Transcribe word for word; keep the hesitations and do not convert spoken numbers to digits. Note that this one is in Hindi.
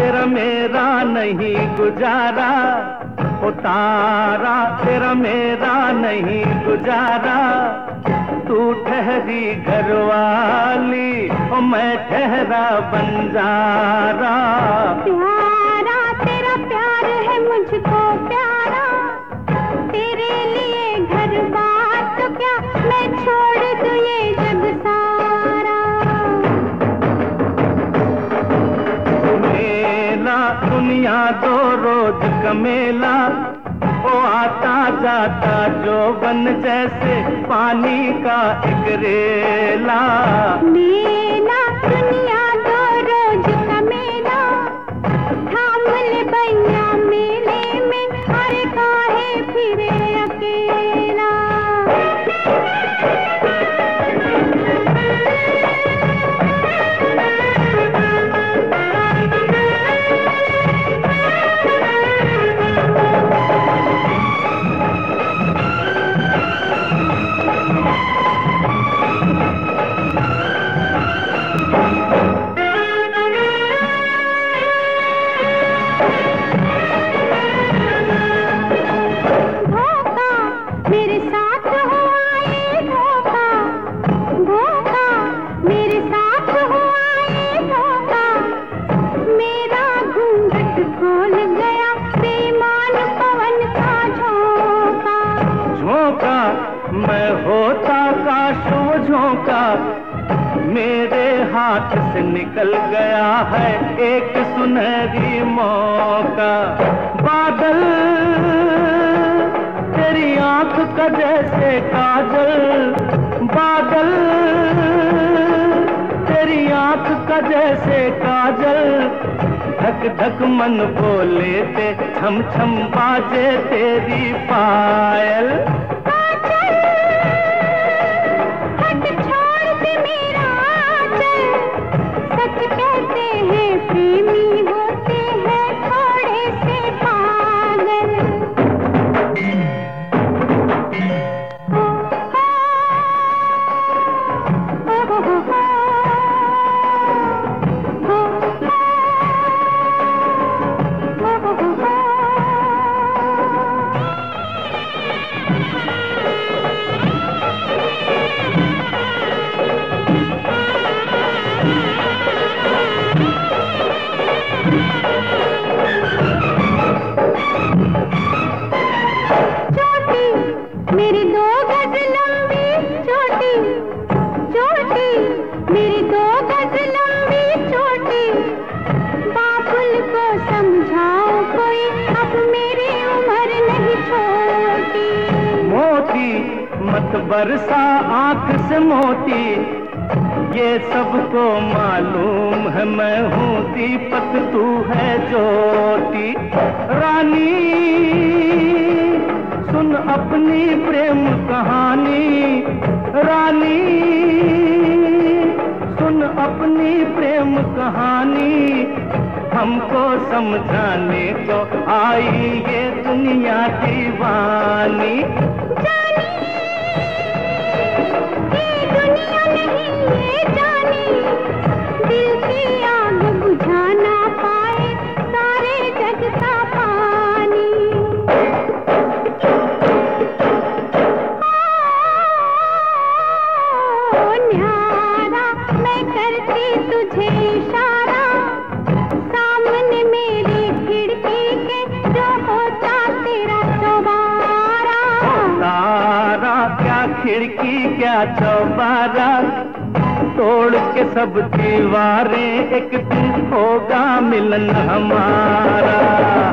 तेरा मेरा नहीं गुजारा, ओ तारा तेरा मेरा नहीं गुजारा। तू ठहरी घरवाली, ओ मैं ठहरा बंजारा। प्यारा तेरा प्यार है मुझको प्यारा, तेरे लिए घर बार तो क्या मैं छोड़ दूं ये जग सारा। मेला दुनिया दो रोज का मेला, ओ आता जाता जो बन जैसे पानी का एक रेला। मेला दुनिया दो रोज का मेला, थाम ले बैया मेले में, अरे काहे फिरे अकेला। मेरे साथ हुआ ये धोखा, धोखा मेरे साथ हुआ ये धोखा। मेरा घूंघट खोल गया बेईमान पवन का झोंका। झोंका मैं होता काश वो झोंका, मेरे हाथ से निकल गया है एक सुनहरी मौका। बादल तेरी आंख का जैसे काजल, बादल तेरी आंख का जैसे काजल। धक धक मन बोले थे, छम छम बाजे तेरी पायल। हट छोड़ दे मेरा आंचल, सच कहते हैं प्रेमी होते हैं थोड़े से पागल। चोटी मेरी दो गज लंबी चोटी, चोटी मेरी दो गज लंबी चोटी। बाबुल को समझाओ कोई, अब मेरी उम्र नहीं छोटी। मोती मत बरसा आंख से मोती, ये सबको मालूम है मैं हूँ दीपक तू है ज्योति। रानी सुन अपनी प्रेम कहानी, रानी सुन अपनी प्रेम कहानी। हमको समझाने को आई ये दुनिया दीवानी। जानी ये दुनिया नहीं ये जानी, दिल की आग बुझा ना पाए सारे जग का पानी। ओ न्यारा मैं करती तुझे इशारा, सामने मेरी खिड़की के जो होता तेरा चौबारा। तारा क्या खिड़की क्या चौबारा, तोड़ के सब दीवारें एक दिन होगा मिलन हमारा।